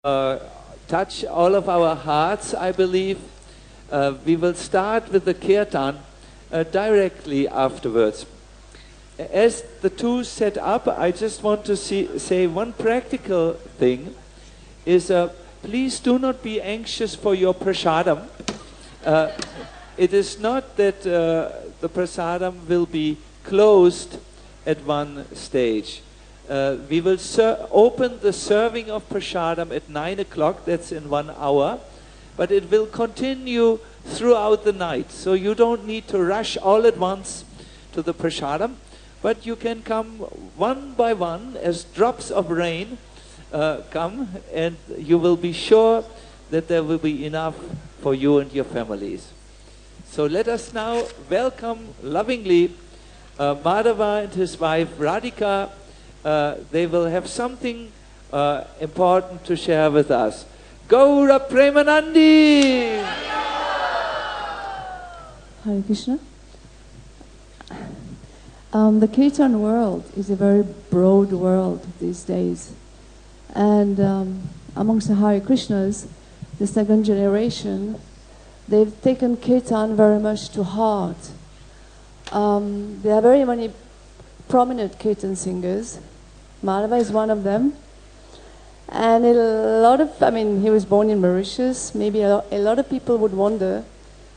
touch all of our hearts, I believe. We will start with the kirtan directly afterwards. As the two set up, I just want to say one practical thing is please do not be anxious for your prasadam. It is not that the prasadam will be closed at one stage. We will open the serving of prasadam at 9 o'clock, that's in 1 hour, but it will continue throughout the night. So you don't need to rush all at once to the prasadam, but you can come one by one as drops of rain come, and you will be sure that there will be enough for you and your families. So let us now welcome lovingly Madhava and his wife Radhika. They will have something important to share with us. Gaura Premanandi! Hare Krishna. The Kirtan world is a very broad world these days. And amongst the Hare Krishnas, the second generation, they've taken Kirtan very much to heart. There are very many prominent Kirtan singers. Madhava is one of them. And a lot of, he was born in Mauritius. Maybe a lot of people would wonder,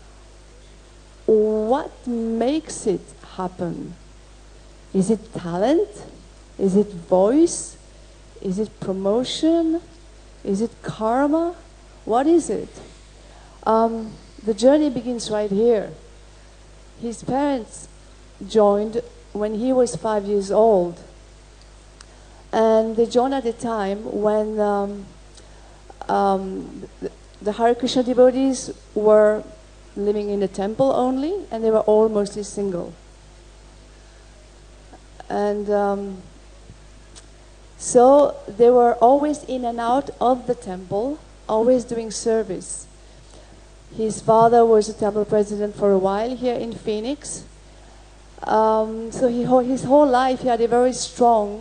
what makes it happen? Is it talent? Is it voice? Is it promotion? Is it karma? What is it? The journey begins right here. His parents joined when he was 5 years old. And they joined at a time when the Hare Krishna devotees were living in the temple only, and they were all mostly single. And so they were always in and out of the temple, always doing service. His father was a temple president for a while here in Phoenix. So his whole life he had a very strong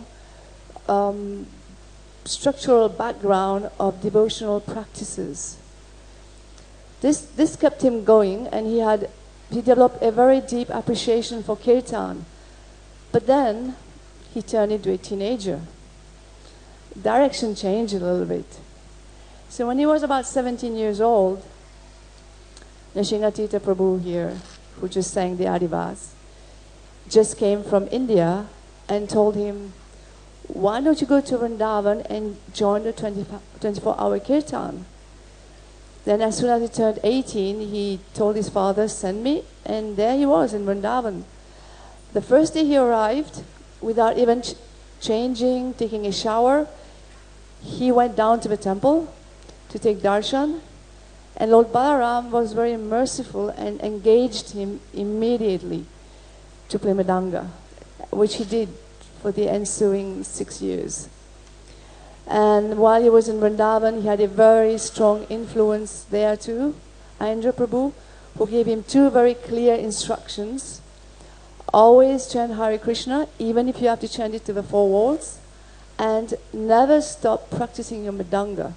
structural background of devotional practices. This kept him going, and he developed a very deep appreciation for kirtan. But then he turned into a teenager. Direction changed a little bit. So when he was about 17 years old, Nrsingatita Prabhu here, who just sang the Adivas, just came from India and told him, why don't you go to Vrindavan and join the 24-hour kirtan? Then as soon as he turned 18, he told his father, send me, and there he was in Vrindavan. The first day he arrived, without even changing, taking a shower, he went down to the temple to take darshan, and Lord Balaram was very merciful and engaged him immediately to play Mridanga, which he did for the ensuing 6 years. And while he was in Vrindavan, he had a very strong influence there too, Ayendra Prabhu, who gave him two very clear instructions. Always chant Hare Krishna, even if you have to chant it to the four walls, and never stop practicing your Mridanga.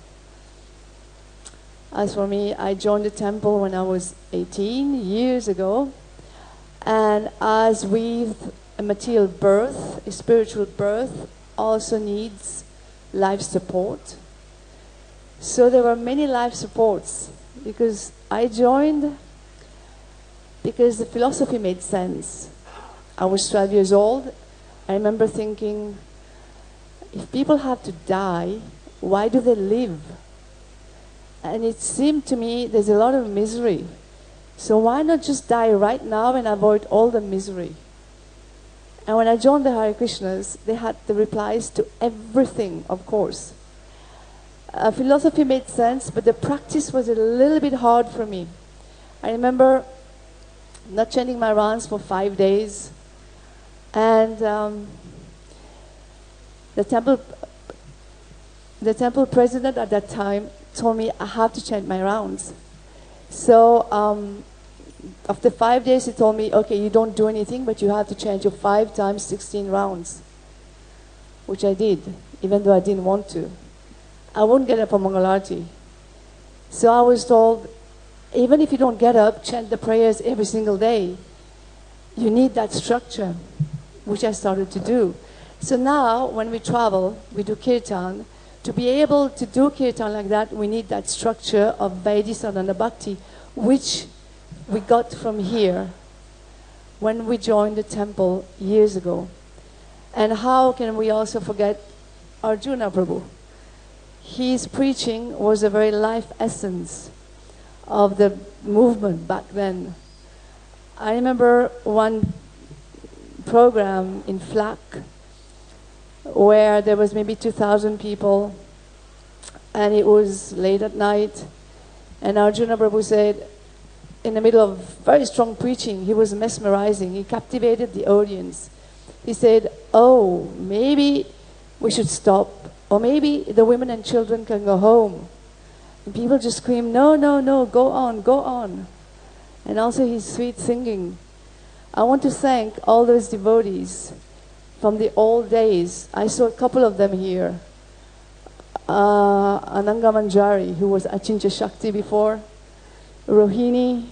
As for me, I joined the temple when I was 18 years ago, and as with a material birth, a spiritual birth also needs life support. So there were many life supports, because I joined because the philosophy made sense. I was 12 years old. I remember thinking, if people have to die, why do they live? And it seemed to me there's a lot of misery. So why not just die right now and avoid all the misery? And when I joined the Hare Krishnas, they had the replies to everything, of course. Philosophy made sense, but the practice was a little bit hard for me. I remember not chanting my rounds for 5 days. And the temple president at that time told me I have to chant my rounds. So after 5 days, he told me, okay, you don't do anything, but you have to chant your 5 times 16 rounds, which I did, even though I didn't want to. I wouldn't get up for Mangalarti. So I was told, even if you don't get up, chant the prayers every single day. You need that structure, which I started to do. So now, when we travel, we do kirtan. To be able to do kirtan like that, we need that structure of Vaidhi Sadhana Bhakti, which we got from here when we joined the temple years ago. And how can we also forget Arjuna Prabhu? His preaching was a very life essence of the movement back then. I remember one program in Flak where there was maybe 2,000 people, and it was late at night, and Arjuna Prabhu said, in the middle of very strong preaching, he was mesmerizing, he captivated the audience. He said, oh, maybe we should stop, or maybe the women and children can go home. And people just screamed, no, no, no, go on, go on. And also his sweet singing. I want to thank all those devotees from the old days. I saw a couple of them here. Ananga Manjari, who was Achincha Shakti before, Rohini,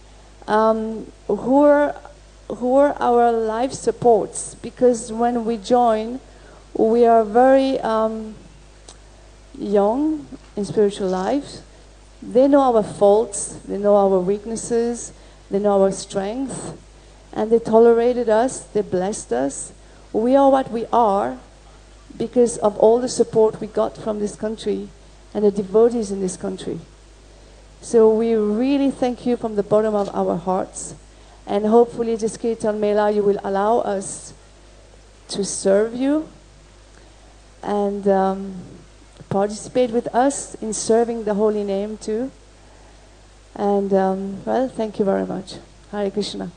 who are our life supports, because when we join, we are very young in spiritual life. They know our faults, they know our weaknesses, they know our strength, and they tolerated us, they blessed us. We are what we are because of all the support we got from this country and the devotees in this country. So we really thank you from the bottom of our hearts, and hopefully this Kirtan Mela, you will allow us to serve you and participate with us in serving the holy name too. And well, thank you very much. Hare Krishna.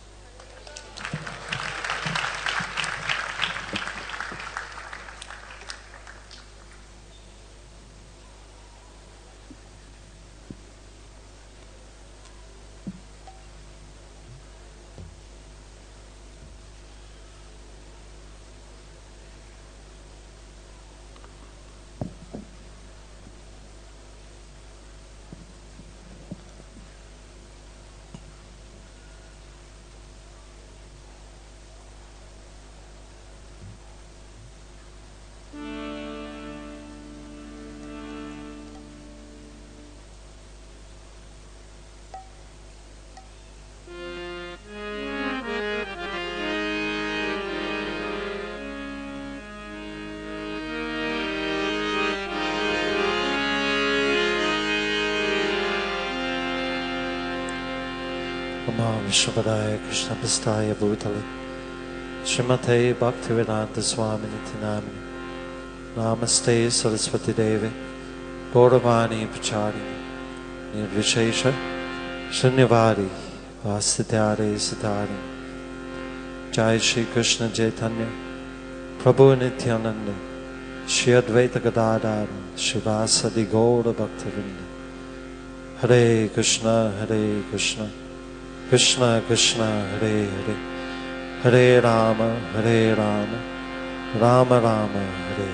Vishwabadaya Krishna Pastaya Bhutale Srimate Bhaktivedanta Swaminiti Namini Namaste Saraswati Devi Gauravani Pracharini Nirvishesha Shunyavadi Vasidhyare Siddhari Jai Shri Krishna Chaitanya Prabhu Nityananda Shri Advaita Gadadhara Shivasadi Gaura Bhaktivinda Hare Krishna Hare Krishna Krishna Krishna Hare Hare Hare Rama Hare Rama Rama Rama Hare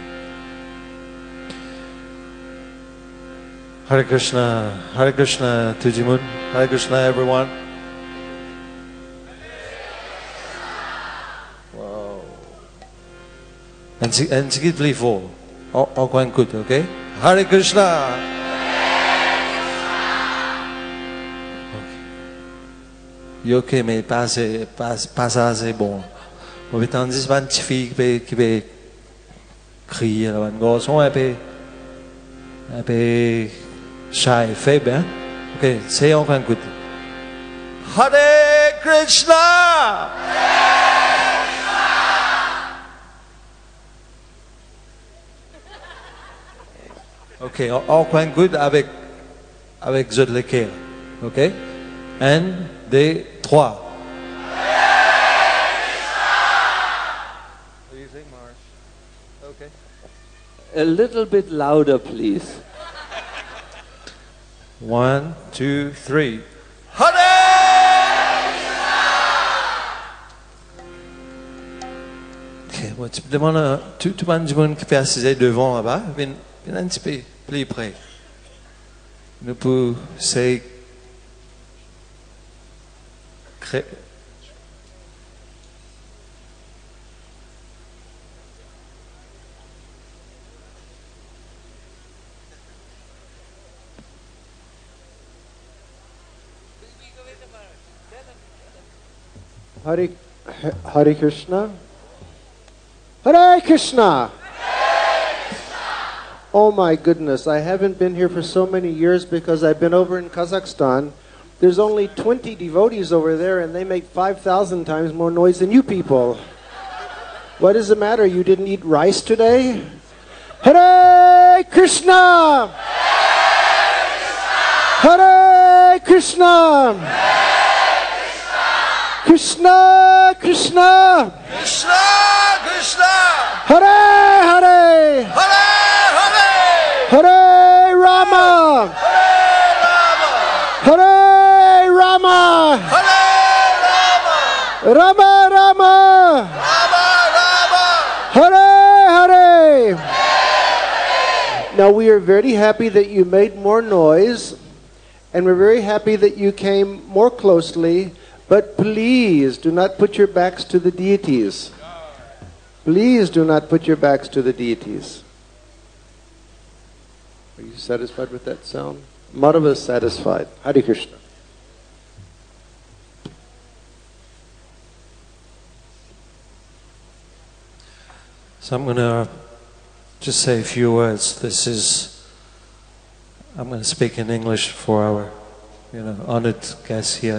Hare Hare Krishna Tujimun Hare Krishna everyone. Wow. En seguid blijf vol. Ook wel goed, oké? Hare Krishna. Ok, mais pas assez bon. On va tandis que une petite fille qui va crier, un garçon un peu shy, faible, hein? Ok, c'est encore good. Hare Krishna! Ok, encore good avec Zod Leker. Ok? Un, deux, trois. What do you think, Mars? Okay. A little bit louder, please. 1, 2, 3. Hare! Ok, tu demandes tout le monde qui fait assis devant là-bas, Viens un petit peu plus près. Nous pouvons essayer créer. Hare Krishna. Hare Krishna. Oh my goodness, I haven't been here for so many years because I've been over in Kazakhstan. There's only 20 devotees over there and they make 5,000 times more noise than you people. What is the matter? You didn't eat rice today? Hare Krishna! Hare Krishna! Krishna, Krishna, Krishna, Krishna, Hare, Hare, Hare, Hare, Hare Rama, Hare Hare Rama, Rama, Hare Rama, Rama Rama, Rama Rama, Hare, Hare. Now we are very happy that you made more noise, and we're very happy that you came more closely. But please do not put your backs to the deities. Please do not put your backs to the deities. Are you satisfied with that sound? Madhava is satisfied. Hare Krishna. So I'm going to just say a few words. I'm going to speak in English for our, honored guests here.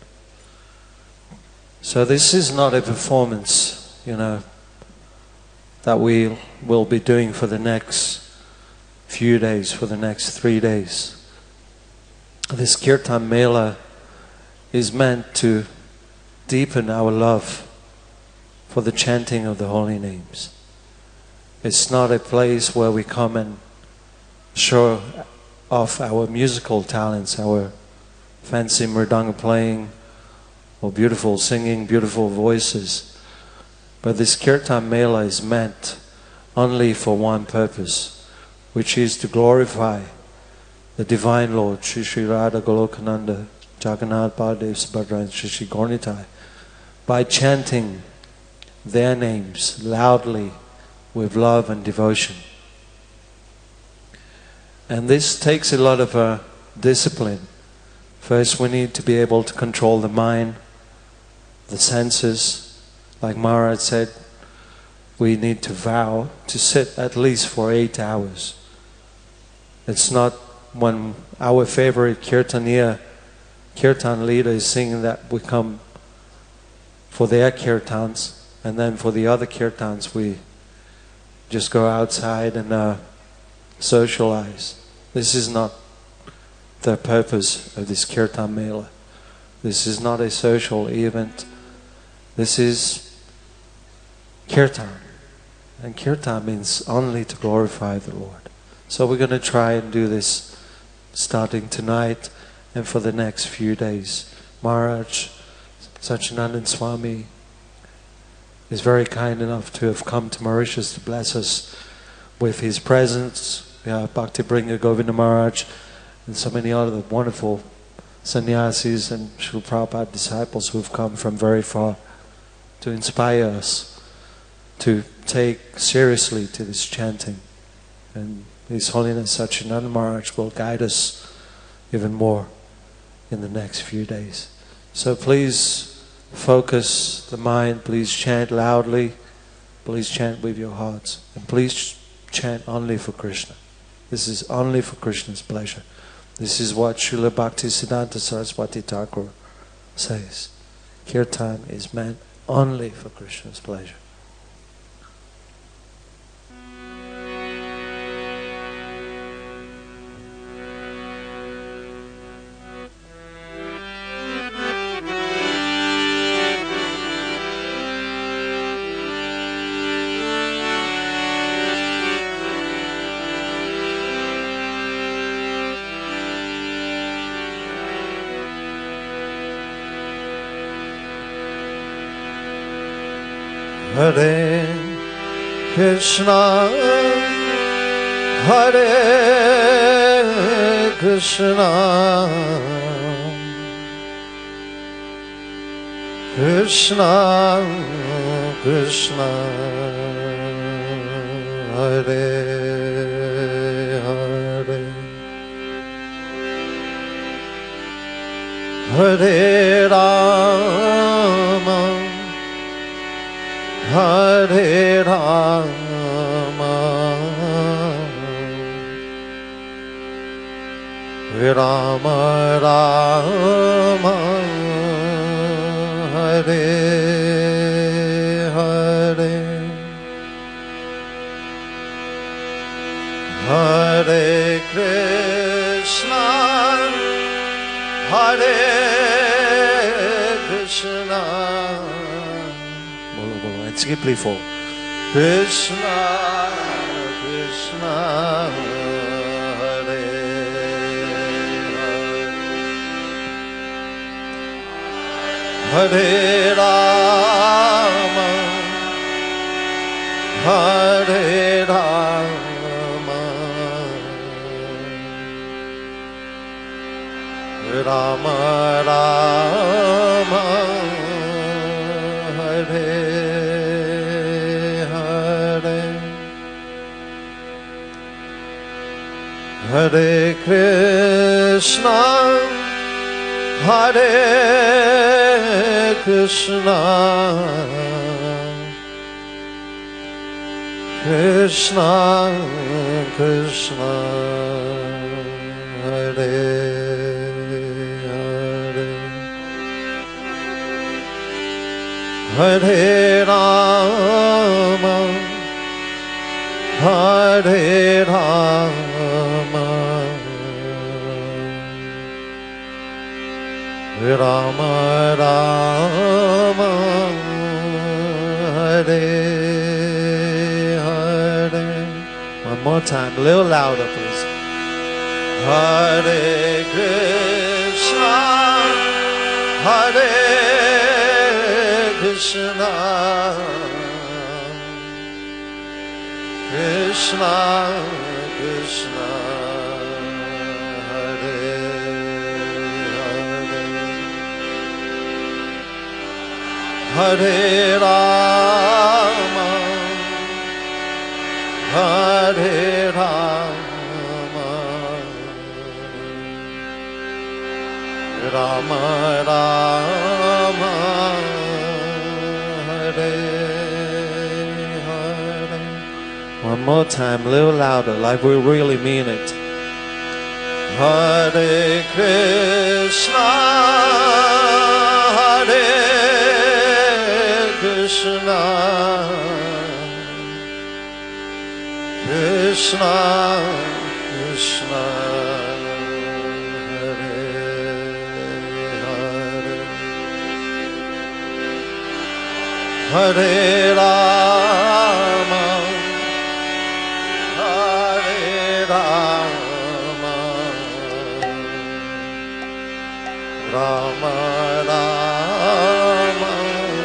So this is not a performance, that we will be doing for the next few days, for the next 3 days. This Kirtan Mela is meant to deepen our love for the chanting of the holy names. It's not a place where we come and show off our musical talents, our fancy mridanga playing, or beautiful singing, beautiful voices. But this Kirtan Mela is meant only for one purpose, which is to glorify the Divine Lord, Shri Shri Radha Golokananda, Jagannath Baladev Subhadra and Shri Shri Gauranitai, by chanting their names loudly with love and devotion. And this takes a lot of discipline. First, we need to be able to control the mind, the senses. Like Maharaj said, we need to vow to sit at least for 8 hours. It's not when our favorite kirtan leader is singing that we come for their kirtans, and then for the other kirtans we just go outside and socialize. This is not the purpose of this Kirtan Mela. This is not a social event. This is Kirtan. And Kirtan means only to glorify the Lord. So we're going to try and do this starting tonight and for the next few days. Maharaj Satchidananda Swami is very kind enough to have come to Mauritius to bless us with his presence. Bhakti Bringa Govinda Maharaj and so many other wonderful sannyasis and Srila Prabhupada disciples who have come from very far to inspire us to take seriously to this chanting. And His Holiness Satchidananda Maharaj will guide us even more in the next few days. So please focus the mind, please chant loudly, please chant with your hearts, and please chant only for Krishna. This is only for Krishna's pleasure. This is what Srila Bhaktisiddhanta Saraswati Thakur says. Kirtan is meant only for Krishna's pleasure. Hare Krishna, Hare Krishna, Krishna Krishna, Hare Hare, Hare Rama, Hare Rama, Rama Rama, Hare Hare, Hare Krishna, Hare Krishna. Bolo bolo, it's skiply full. Krishna Krishna, Hare Hare, Hare Rama, Hare Rama, Rama Rama, Hare Hare, Hare Krishna, Hare Krishna, Krishna Krishna, Hare Hare Rama, Hare Rama, Rama Rama, Hare Hare. One more time, a little louder please. Hare Krishna, Hare Krishna, Krishna Krishna, Hare Hare, Hare Rama, Hare Rama, Rama Rama, Hare Hare. One more time, a little louder, like we really mean it. Hare Krishna, Hare Krishna, Krishna Krishna, Hare Hare, Hare Rama, Hare Rama, Rama Rama,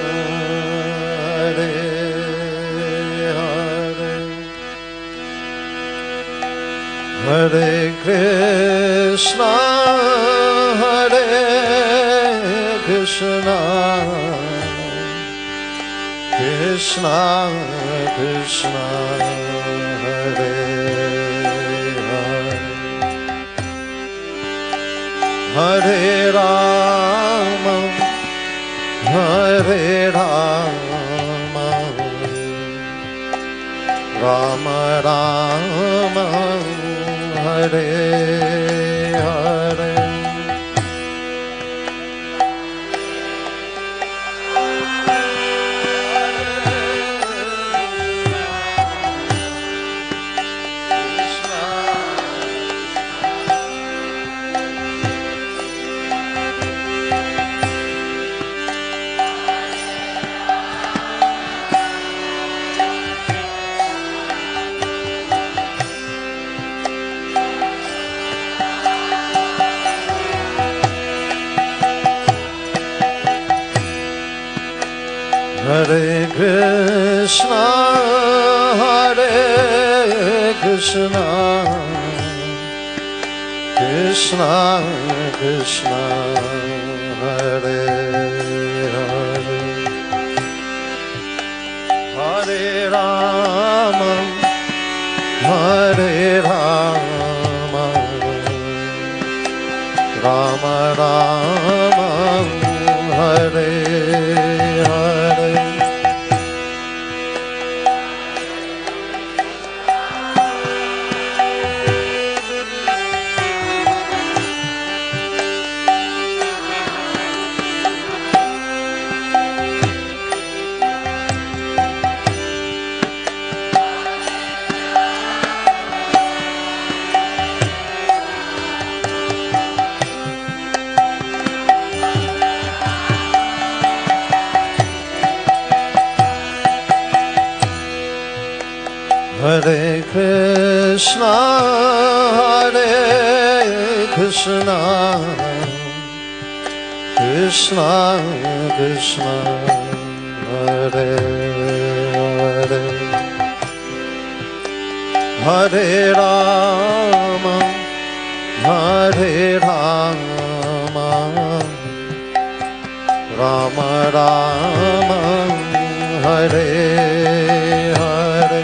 Hare Hare, Hare Krishna, Hare Krishna, Krishna Krishna, Hare Hare, Hare Rama, Hare Rama, Rama Rama, Hare Hare. Hare Krishna, Hare Krishna, Krishna Krishna, Hare Hare, Hare Rama, Hare Rama, Rama Rama, Hare Hare. Hare Krishna, Hare Krishna, Krishna Krishna, Hare Hare, Hare Rama, Hare Rama, Rama Rama, Hare Hare.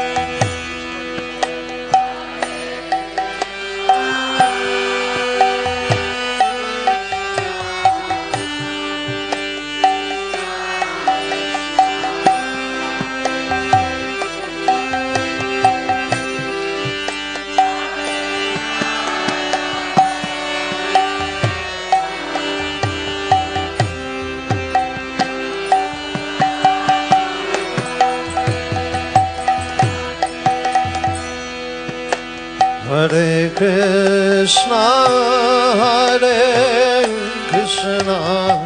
Hare Krishna, Hare Krishna,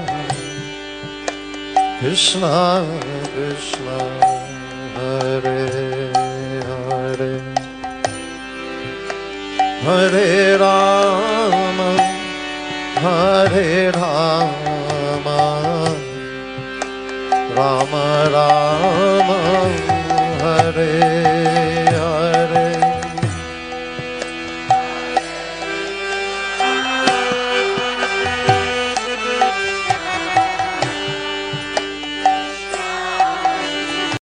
Krishna Krishna, Hare Hare, Hare Rama, Hare Rama, Rama Rama,